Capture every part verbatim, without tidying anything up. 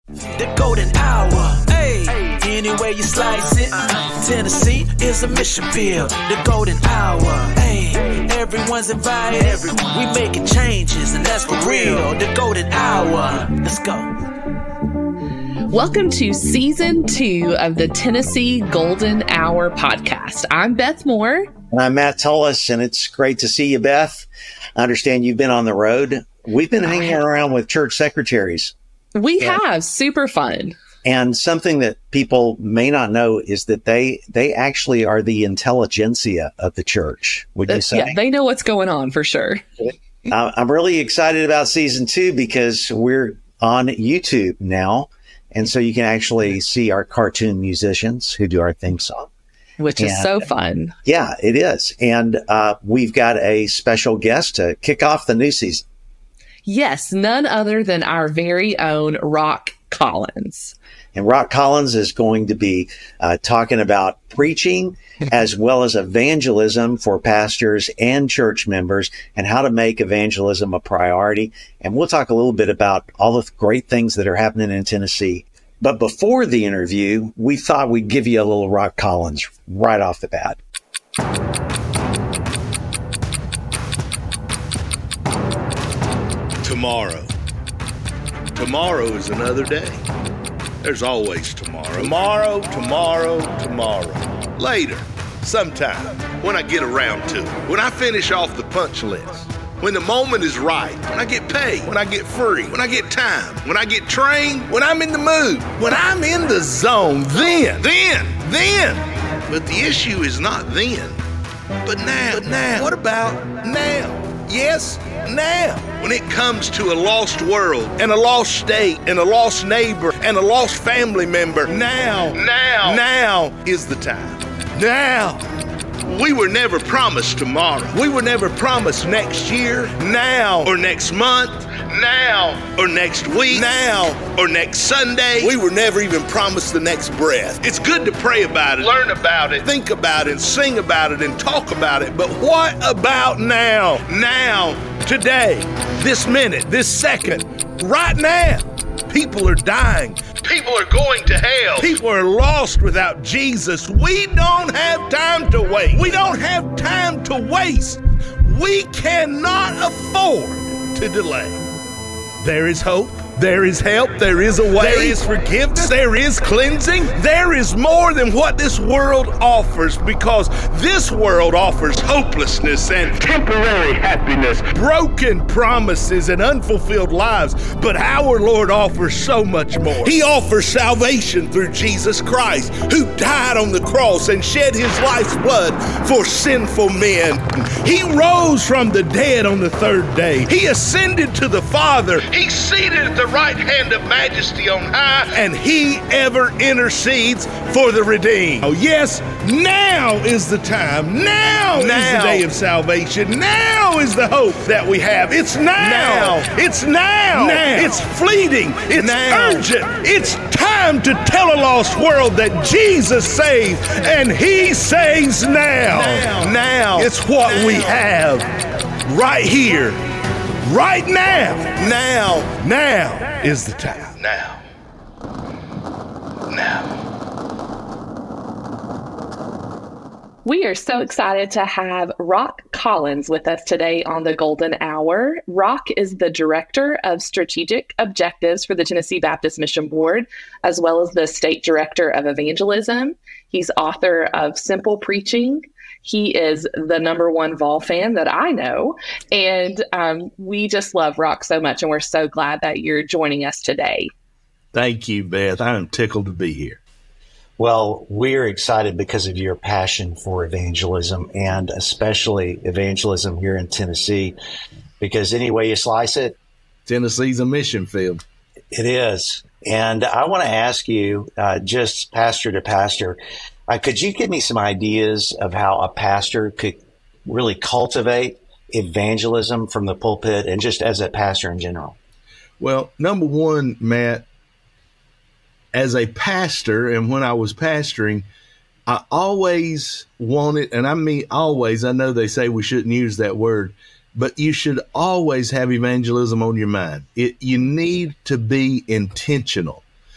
The golden hour, hey, any way you slice it, Tennessee is a mission field. The golden hour, hey, everyone's invited, everyone. We making changes, and that's for real. The golden hour, let's go. Welcome to season two of the Tennessee Golden Hour podcast. I'm Beth Moore. And I'm Matt Tullis, and it's great to see you, Beth. I understand you've been on the road. We've been hanging around with church secretaries. We yeah. have. Super fun. And something that people may not know is that they they actually are the intelligentsia of the church, would you say? Yeah, they know what's going on for sure. uh, I'm really excited about season two because we're on YouTube now. And so you can actually see our cartoon musicians who do our theme song. Which is and, so fun. Yeah, it is. And uh, we've got a special guest to kick off the new season. Yes, none other than our very own Rock Collins. And Rock Collins is going to be uh, talking about preaching as well as evangelism for pastors and church members and how to make evangelism a priority. And we'll talk a little bit about all the great things that are happening in Tennessee. But before the interview, we thought we'd give you a little Rock Collins right off the bat. Tomorrow. Tomorrow is another day. There's always tomorrow. Tomorrow, tomorrow, tomorrow. Later, sometime, when I get around to it. When I finish off the punch list. When the moment is right. When I get paid. When I get free. When I get time. When I get trained. When I'm in the mood. When I'm in the zone. Then. Then. Then. But the issue is not then. But now. But now. What about now? Yes, now. When it comes to a lost world and a lost state and a lost neighbor and a lost family member, now, now, now is the time. Now. We were never promised tomorrow. We were never promised next year, now, or next month, now, or next week, now, or next Sunday. We were never even promised the next breath. It's good to pray about it, learn about it, think about it, sing about it, and talk about it. But what about now? Now, today, this minute, this second, right now. People are dying. People are going to hell. People are lost without Jesus. We don't have time to wait. We don't have time to waste. We cannot afford to delay. There is hope. There is help. There is a way. There is forgiveness. There is cleansing. There is more than what this world offers, because this world offers hopelessness and temporary happiness, broken promises and unfulfilled lives. But our Lord offers so much more. He offers salvation through Jesus Christ, who died on the cross and shed his life's blood for sinful men. He rose from the dead on the third day. He ascended to the Father. He's seated at the right hand of majesty on high, and he ever intercedes for the redeemed. Oh yes, now is the time. Now, now is the day of salvation. Now is the hope that we have. It's now. now. It's now. now. It's fleeting. It's now. urgent. It's time to tell a lost world that Jesus saves, and he saves now. Now. now. It's what now. we have right here. Right now, now, now is the time. Now, now. We are so excited to have Rock Collins with us today on the Golden Hour. Rock is the Director of Strategic Objectives for the Tennessee Baptist Mission Board, as well as the State Director of Evangelism. He's author of Simple Preaching. He is the number one Vol fan that I know. And um, we just love Rock so much, and we're so glad that you're joining us today. Thank you, Beth. I am tickled to be here. Well, we're excited because of your passion for evangelism, and especially evangelism here in Tennessee, because any way you slice it, Tennessee's a mission field. It is. And I want to ask you, uh, just pastor to pastor, Uh, could you give me some ideas of how a pastor could really cultivate evangelism from the pulpit and just as a pastor in general? Well, number one, Matt, as a pastor, and when I was pastoring, I always wanted, and I mean always, I know they say we shouldn't use that word, but you should always have evangelism on your mind. It, you need to be intentional.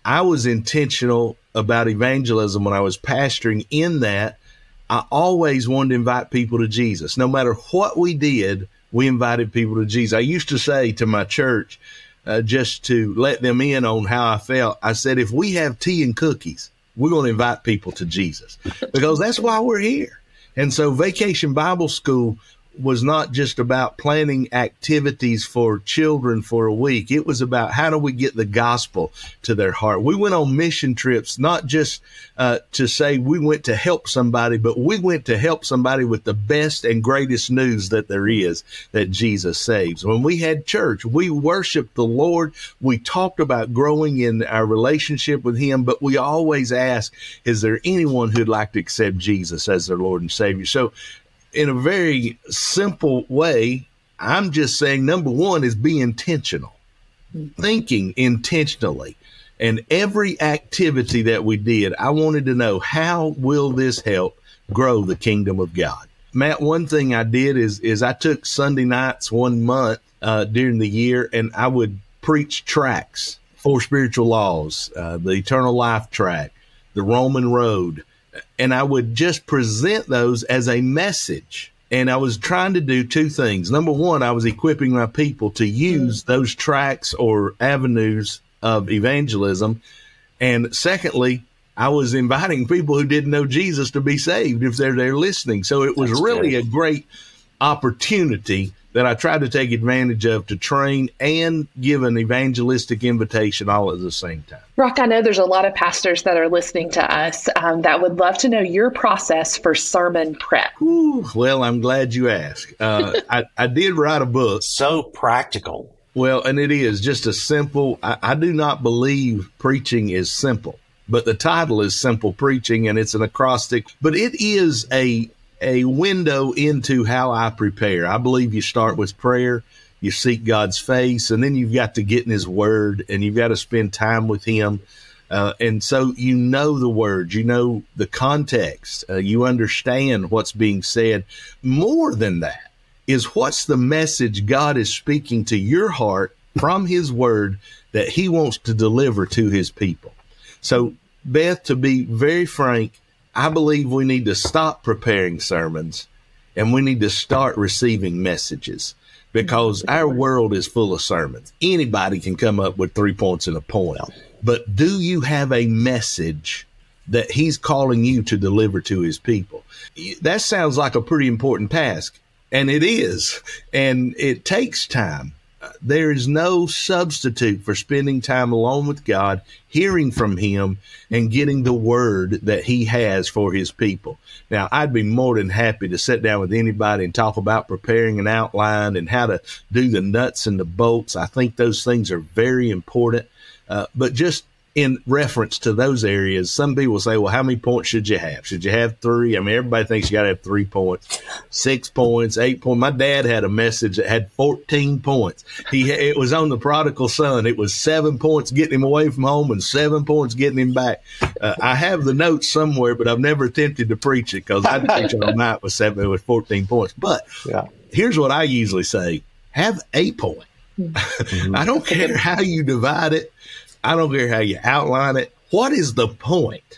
I was intentional about evangelism when I was pastoring, in that I always wanted to invite people to Jesus. No matter what we did, we invited people to Jesus. I used to say to my church, uh, just to let them in on how I felt, I said, if we have tea and cookies, we're going to invite people to Jesus, because that's why we're here. And so Vacation Bible School was not just about planning activities for children for a week. It was about how do we get the gospel to their heart. We went on mission trips, not just uh, to say we went to help somebody, but we went to help somebody with the best and greatest news that there is, that Jesus saves. When we had church, we worshiped the Lord. We talked about growing in our relationship with him, but we always asked, is there anyone who'd like to accept Jesus as their Lord and Savior? So in a very simple way, I'm just saying, number one is be intentional, thinking intentionally. And every activity that we did, I wanted to know, how will this help grow the kingdom of God? Matt, one thing I did is, is I took Sunday nights one month uh, during the year, and I would preach tracts, Four Spiritual Laws, uh, the Eternal Life tract, the Roman Road. And I would just present those as a message. And I was trying to do two things. Number one, I was equipping my people to use those tracts or avenues of evangelism. And secondly, I was inviting people who didn't know Jesus to be saved if they're there listening. So it was That's really great. a great opportunity that I tried to take advantage of to train and give an evangelistic invitation all at the same time. Rock, I know there's a lot of pastors that are listening to us um, that would love to know your process for sermon prep. Ooh, well, I'm glad you asked. Uh, I, I did write a book. So practical. Well, and it is just a simple, I, I do not believe preaching is simple, but the title is Simple Preaching, and it's an acrostic, but it is a a window into how I prepare. I believe you start with prayer, you seek God's face, and then you've got to get in his word, and you've got to spend time with him. Uh, and so you know the words, you know the context, uh, you understand what's being said. More than that is, what's the message God is speaking to your heart from his word that he wants to deliver to his people. So, Beth, to be very frank, I believe we need to stop preparing sermons, and we need to start receiving messages, because our world is full of sermons. Anybody can come up with three points and a point. But do you have a message that he's calling you to deliver to his people? That sounds like a pretty important task, and it is, and it takes time. There is no substitute for spending time alone with God, hearing from him, and getting the word that he has for his people. Now, I'd be more than happy to sit down with anybody and talk about preparing an outline and how to do the nuts and the bolts. I think those things are very important. Uh, but just in reference to those areas, some people say, well, how many points should you have? Should you have three? I mean, everybody thinks you got to have three points, six points, eight points. My dad had a message that had fourteen points. He It was on the prodigal son. It was seven points getting him away from home and seven points getting him back. Uh, I have the notes somewhere, but I've never attempted to preach it, because I'd preach it all night with seven, with fourteen points. But yeah. Here's what I usually say. Have a point. Mm-hmm. I don't care how you divide it. I don't care how you outline it. What is the point?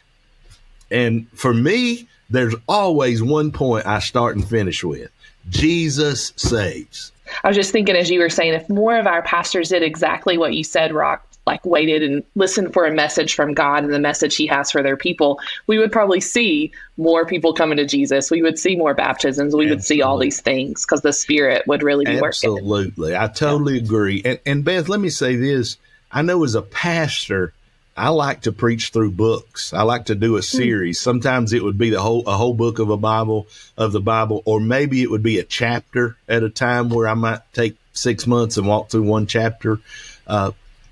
And for me, there's always one point I start and finish with. Jesus saves. I was just thinking, as you were saying, if more of our pastors did exactly what you said, Rock, like waited and listened for a message from God and the message he has for their people, we would probably see more people coming to Jesus. We would see more baptisms. We Absolutely. would see all these things, because the Spirit would really be Absolutely. working. Absolutely. I totally agree. And, and Beth, let me say this. I know as a pastor, I like to preach through books. I like to do a series. Sometimes it would be the whole, a whole book of a Bible, of the Bible, or maybe it would be a chapter at a time, where I might take six months and walk through one chapter. Uh,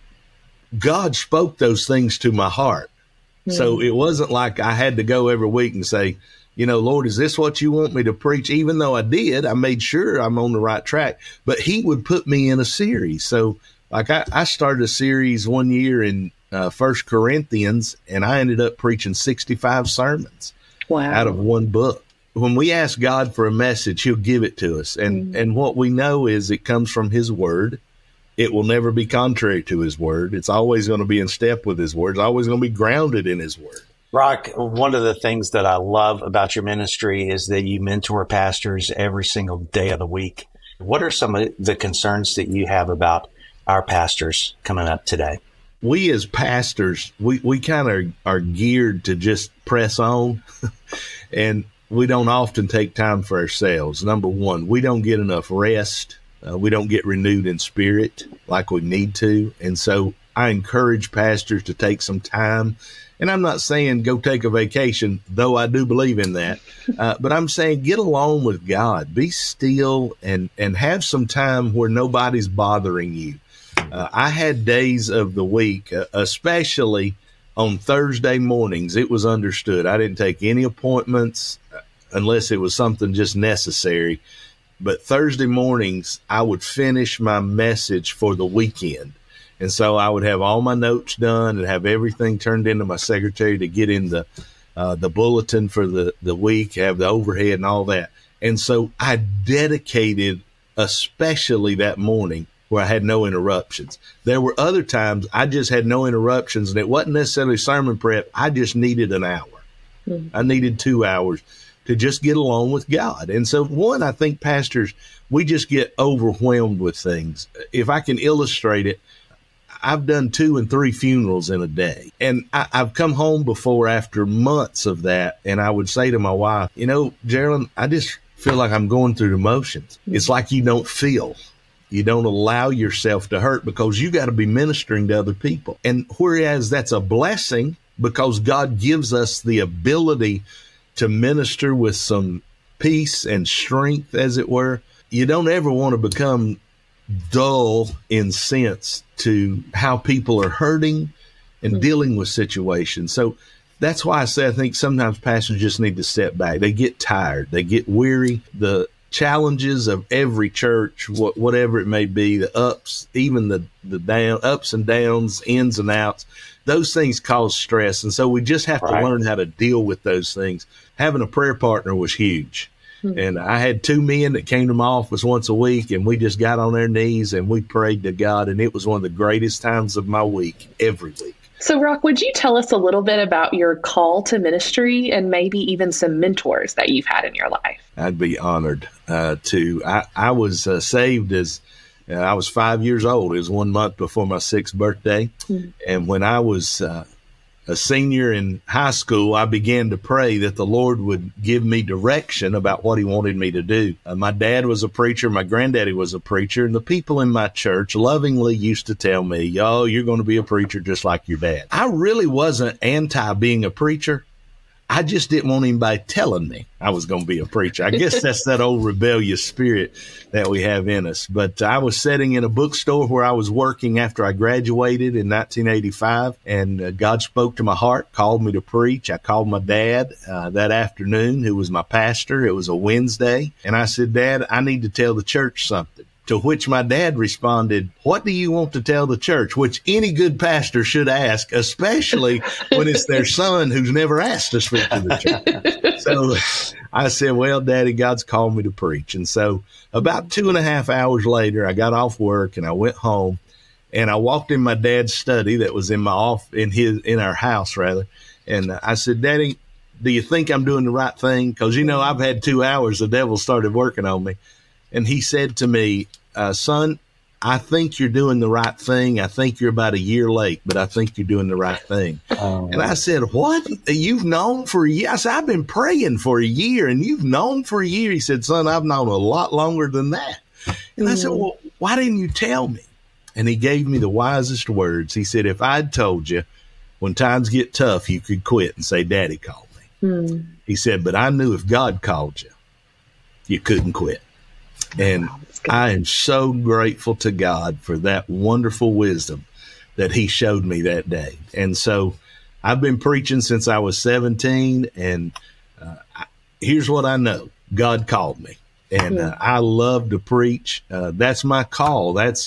God spoke those things to my heart. Mm. So it wasn't like I had to go every week and say, you know, Lord, is this what you want me to preach? Even though I did, I made sure I'm on the right track, but he would put me in a series. So like I, I started a series one year in uh, First Corinthians, and I ended up preaching sixty-five sermons wow. out of one book. When we ask God for a message, he'll give it to us. And, mm. and what we know is it comes from his word. It will never be contrary to his word. It's always going to be in step with his word. It's always going to be grounded in his word. Rock, one of the things that I love about your ministry is that you mentor pastors every single day of the week. What are some of the concerns that you have about our pastors coming up today? We as pastors, we, we kind of are geared to just press on, and we don't often take time for ourselves. Number one, we don't get enough rest. Uh, we don't get renewed in spirit like we need to. And so I encourage pastors to take some time. And I'm not saying go take a vacation, though I do believe in that. Uh, but I'm saying get alone with God. Be still and, and have some time where nobody's bothering you. Uh, I had days of the week, uh, especially on Thursday mornings, it was understood. I didn't take any appointments unless it was something just necessary. But Thursday mornings, I would finish my message for the weekend. And so I would have all my notes done and have everything turned into my secretary to get in the uh, the bulletin for the, the week, have the overhead and all that. And so I dedicated, especially that morning, where I had no interruptions. There were other times I just had no interruptions, and it wasn't necessarily sermon prep. I just needed an hour. Mm-hmm. I needed two hours to just get along with God. And so, one, I think pastors, we just get overwhelmed with things. If I can illustrate it, I've done two and three funerals in a day. And I, I've come home before after months of that, and I would say to my wife, you know, Geraldine, I just feel like I'm going through the motions. Mm-hmm. It's like you don't feel. You don't allow yourself to hurt because you got to be ministering to other people. And whereas that's a blessing because God gives us the ability to minister with some peace and strength, as it were, you don't ever want to become dull in sense to how people are hurting and mm-hmm. dealing with situations. So that's why I say I think sometimes pastors just need to step back. They get tired. They get weary. The challenges of every church, wh- whatever it may be, the ups, even the, the down, ups and downs, ins and outs, those things cause stress. And so we just have right. to learn how to deal with those things. Having a prayer partner was huge. Mm-hmm. And I had two men that came to my office once a week, and we just got on their knees and we prayed to God. And it was one of the greatest times of my week, every week. So, Rock, would you tell us a little bit about your call to ministry and maybe even some mentors that you've had in your life? I'd be honored uh, to. I, I was uh, saved as uh, I was five years old. It was one month before my sixth birthday. Mm-hmm. And when I was uh, a senior in high school, I began to pray that the Lord would give me direction about what he wanted me to do. Uh, my dad was a preacher. My granddaddy was a preacher. And the people in my church lovingly used to tell me, oh, you're going to be a preacher just like your dad. I really wasn't anti being a preacher. I just didn't want anybody telling me I was going to be a preacher. I guess that's that old rebellious spirit that we have in us. But I was sitting in a bookstore where I was working after I graduated in nineteen eighty-five, and uh, God spoke to my heart, called me to preach. I called my dad uh, that afternoon, who was my pastor. It was a Wednesday. And I said, Dad, I need to tell the church something. To which my dad responded, what do you want to tell the church? Which any good pastor should ask, especially when it's their son who's never asked to speak to the church. So I said, well, Daddy, God's called me to preach. And so about two and a half hours later, I got off work and I went home and I walked in my dad's study that was in my off in his in our house rather. And I said, Daddy, do you think I'm doing the right thing? Because, you know, I've had two hours. The devil started working on me. And he said to me, uh, son, I think you're doing the right thing. I think you're about a year late, but I think you're doing the right thing. Oh, and I said, what? You've known for a year? I said, I've been praying for a year, and you've known for a year. He said, son, I've known a lot longer than that. And mm. I said, well, why didn't you tell me? And he gave me the wisest words. He said, if I'd told you when times get tough, you could quit and say, Daddy called me. Mm. He said, but I knew if God called you, you couldn't quit. And I am so grateful to God for that wonderful wisdom that he showed me that day. And so I've been preaching since I was seventeen. And uh, I, here's what I know. God called me. And uh, I love to preach. Uh, that's my call. That's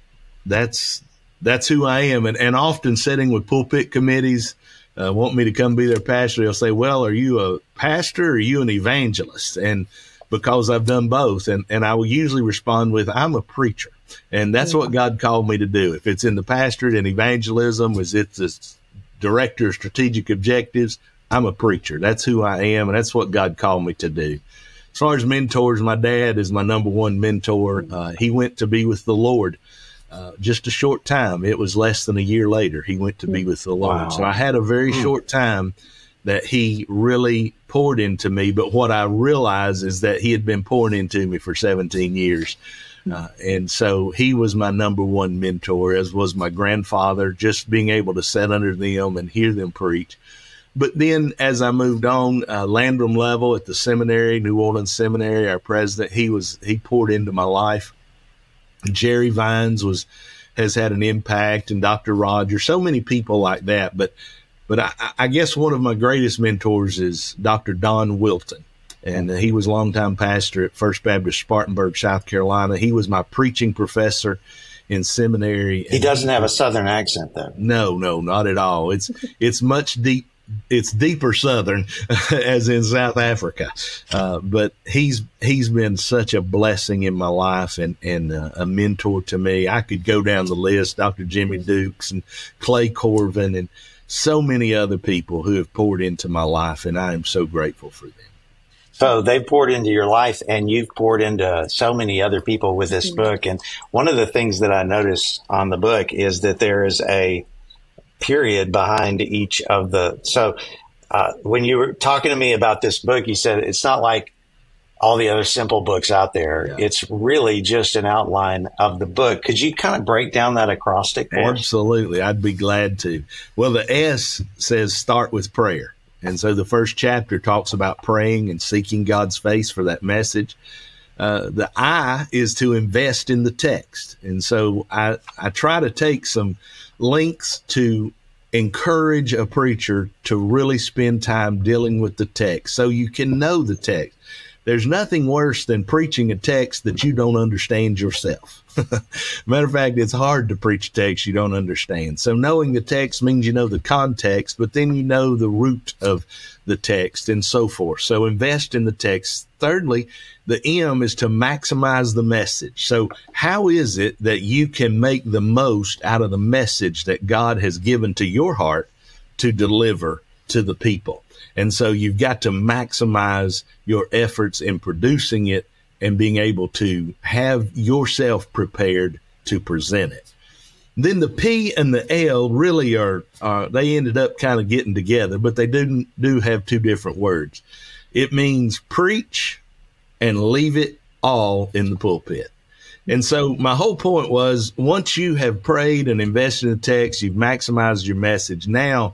that's that's who I am. And, and often sitting with pulpit committees uh, want me to come be their pastor. They'll say, well, are you a pastor or are you an evangelist? And because I've done both. And, and I will usually respond with, I'm a preacher. And that's what God called me to do. If it's in the pastorate and evangelism, is it's the director of strategic objectives, I'm a preacher. That's who I am, and that's what God called me to do. As far as mentors, my dad is my number one mentor. Uh, he went to be with the Lord uh, just a short time. It was less than a year later he went to be with the Lord. Wow. So I had a very short time that he really poured into me. But what I realized is that he had been pouring into me for seventeen years. Uh, and so he was my number one mentor, as was my grandfather, just being able to sit under them and hear them preach. But then as I moved on, uh, Landrum level at the seminary, New Orleans Seminary, our president, he was he poured into my life. Jerry Vines was has had an impact, and Doctor Rogers, so many people like that. But but I, I guess one of my greatest mentors is Doctor Don Wilton. And he was a longtime pastor at First Baptist Spartanburg, South Carolina. He was my preaching professor in seminary. He doesn't have a Southern accent, though. No, no, not at all. It's it's much deep. It's deeper Southern, as in South Africa. Uh, but he's he's been such a blessing in my life and and uh, a mentor to me. I could go down the list: Doctor Jimmy Dukes and Clay Corvin and so many other people who have poured into my life, and I am so grateful for them. So they've poured into your life, and you've poured into so many other people with this book. And one of the things that I noticed on the book is that there is a period behind each of the. So uh, when you were talking to me about this book, you said it's not like all the other simple books out there. Yeah. It's really just an outline of the book. Could you kind of break down that acrostic for us? Absolutely. I'd be glad to. Well, the S says start with prayer. And so the first chapter talks about praying and seeking God's face for that message. Uh, the I is to invest in the text. And so I, I try to take some links to encourage a preacher to really spend time dealing with the text so you can know the text. There's nothing worse than preaching a text that you don't understand yourself. Matter of fact, it's hard to preach a text you don't understand. So knowing the text means you know the context, but then you know the root of the text and so forth. So invest in the text. Thirdly, the M is to maximize the message. So how is it that you can make the most out of the message that God has given to your heart to deliver to the people? And so you've got to maximize your efforts in producing it and being able to have yourself prepared to present it. Then the P and the L really are, uh, they ended up kind of getting together, but they do, do have two different words. It means preach and leave it all in the pulpit. And so my whole point was, once you have prayed and invested in the text, you've maximized your message, now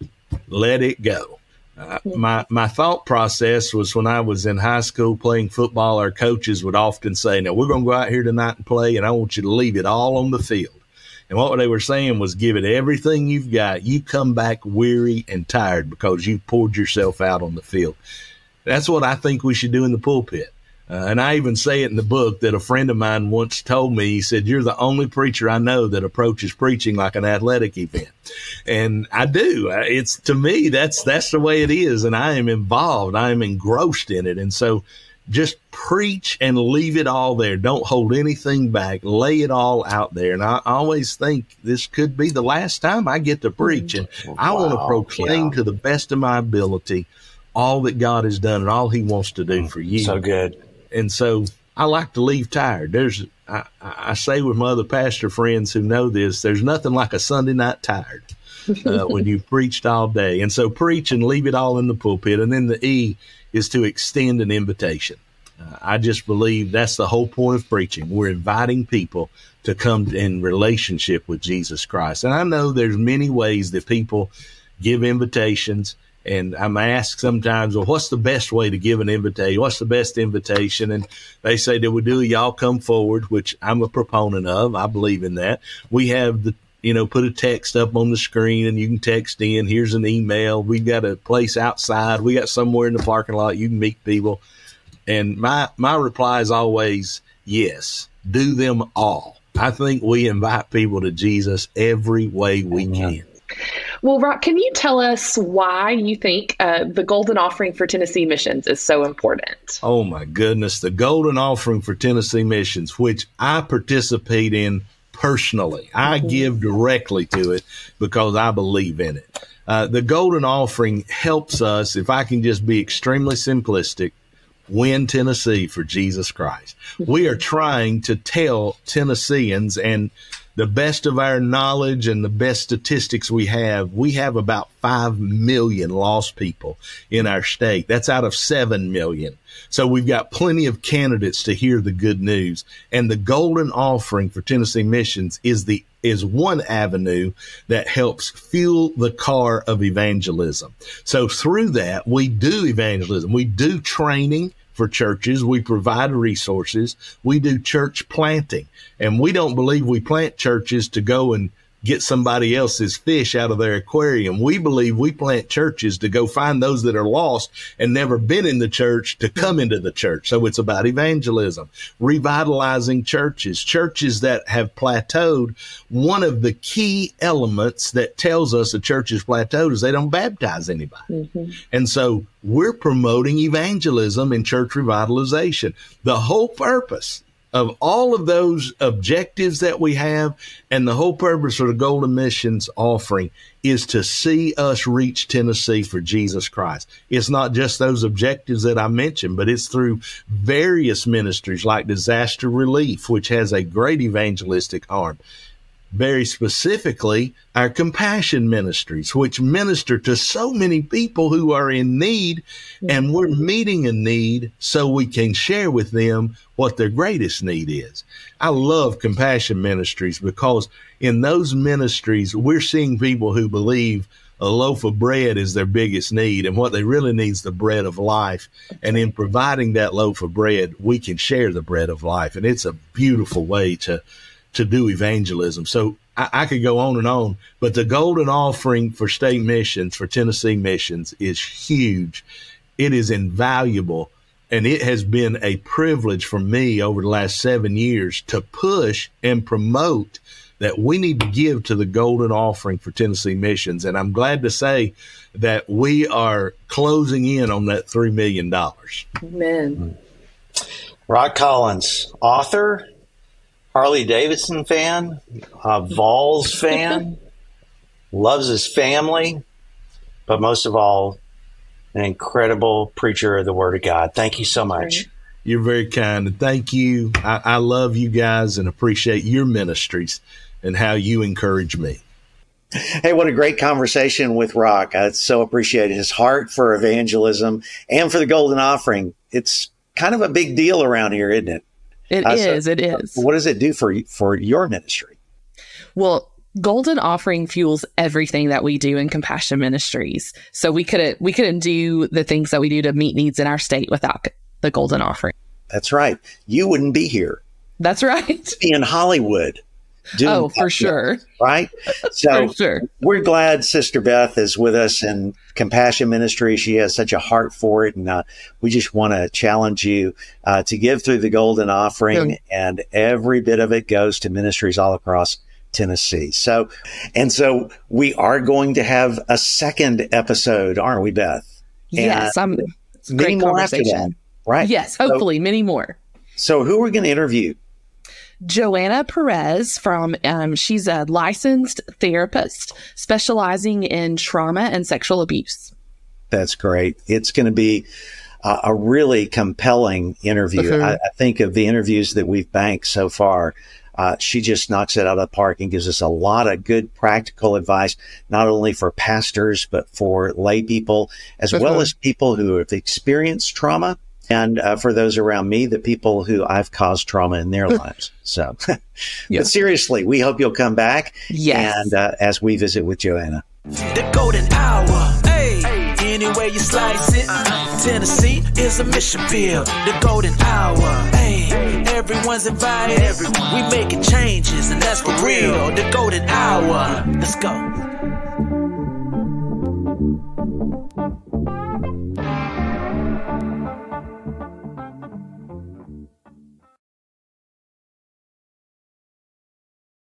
let it go. Uh, my my thought process was when I was in high school playing football, our coaches would often say, now we're going to go out here tonight and play, and I want you to leave it all on the field. And what they were saying was, give it everything you've got. You come back weary and tired because you poured yourself out on the field. That's what I think we should do in the pulpit. Uh, and I even say it in the book that a friend of mine once told me, he said, you're the only preacher I know that approaches preaching like an athletic event. And I do. It's, to me, that's, that's the way it is. And I am involved. I am engrossed in it. And so just preach and leave it all there. Don't hold anything back. Lay it all out there. And I always think this could be the last time I get to preach. And wow, I want to proclaim yeah. to the best of my ability all that God has done and all he wants to do for you. So good. And so I like to leave tired. There's, I, I say with my other pastor friends who know this, there's nothing like a Sunday night tired uh, when you've preached all day. And so preach and leave it all in the pulpit. And then the E is to extend an invitation. Uh, I just believe that's the whole point of preaching. We're inviting people to come in relationship with Jesus Christ. And I know there's many ways that people give invitations. And I'm asked sometimes, well, what's the best way to give an invitation? What's the best invitation? And they say, that we do y'all come forward, which I'm a proponent of. I believe in that. We have the, you know, put a text up on the screen and you can text in. Here's an email. We've got a place outside. We got somewhere in the parking lot. You can meet people. And my, my reply is always, yes, do them all. I think we invite people to Jesus every way we can. Well, Rock, can you tell us why you think uh, the Golden Offering for Tennessee Missions is so important? Oh, my goodness. The Golden Offering for Tennessee Missions, which I participate in personally. I mm-hmm. give directly to it because I believe in it. Uh, the Golden Offering helps us, if I can just be extremely simplistic, win Tennessee for Jesus Christ. Mm-hmm. We are trying to tell Tennesseans, and the best of our knowledge and the best statistics we have, we have about five million lost people in our state. That's out of seven million. So we've got plenty of candidates to hear the good news. And the Golden Offering for Tennessee Missions is the is one avenue that helps fuel the car of evangelism. So through that, we do evangelism. We do training for churches. We provide resources. We do church planting. And we don't believe we plant churches to go and get somebody else's fish out of their aquarium. We believe we plant churches to go find those that are lost and never been in the church to come into the church. So it's about evangelism, revitalizing churches, churches that have plateaued. One of the key elements that tells us a church is plateaued is they don't baptize anybody. Mm-hmm. And so we're promoting evangelism and church revitalization. The whole purpose of all of those objectives that we have, and the whole purpose of the Golden Missions Offering is to see us reach Tennessee for Jesus Christ. It's not just those objectives that I mentioned, but it's through various ministries like disaster relief, which has a great evangelistic arm. Very specifically, our compassion ministries, which minister to so many people who are in need, and we're meeting a need so we can share with them what their greatest need is. I love compassion ministries because in those ministries, we're seeing people who believe a loaf of bread is their biggest need, and what they really need is the bread of life. And in providing that loaf of bread, we can share the bread of life. And it's a beautiful way to to do evangelism. So I, I could go on and on, but the Golden Offering for state missions, for Tennessee missions, is huge. It is invaluable, and it has been a privilege for me over the last seven years to push and promote that we need to give to the Golden Offering for Tennessee missions. And I'm glad to say that we are closing in on that three million dollars. Amen. Rock Collins, author, Harley Davidson fan, a Vols fan, loves his family, but most of all, an incredible preacher of the Word of God. Thank you so much. You're very kind. And thank you. I, I love you guys and appreciate your ministries and how you encourage me. Hey, what a great conversation with Rock. I so appreciate his heart for evangelism and for the Golden Offering. It's kind of a big deal around here, isn't it? It uh, is. So, it is. What does it do for for your ministry? Well, Golden Offering fuels everything that we do in Compassion Ministries. So we couldn't we couldn't do the things that we do to meet needs in our state without the Golden Offering. That's right. You wouldn't be here. That's right. Be in Hollywood. Oh, for sure. Right? So for sure. We're glad Sister Beth is with us in Compassion Ministry. She has such a heart for it. And uh, we just want to challenge you uh, to give through the Golden Offering. Yeah. And every bit of it goes to ministries all across Tennessee. So, and so we are going to have a second episode, aren't we, Beth? Yes. I'm, it's a great conversation. Right? Yes. Hopefully, so, many more. So who are we going to interview? Joanna Perez from, um, she's a licensed therapist specializing in trauma and sexual abuse. That's great. It's going to be uh, a really compelling interview. Mm-hmm. I, I think of the interviews that we've banked so far. Uh, she just knocks it out of the park and gives us a lot of good practical advice, not only for pastors, but for lay people, as mm-hmm. well as people who have experienced trauma. And uh, for those around me, the people who I've caused trauma in their lives. So, yeah. But seriously, we hope you'll come back. Yes. And uh, as we visit with Joanna. The Golden Hour. Hey, any way you slice it. Tennessee is a mission field. The Golden Hour. Hey, everyone's invited. Everyone. We making changes, and that's for real. The Golden Hour. Let's go.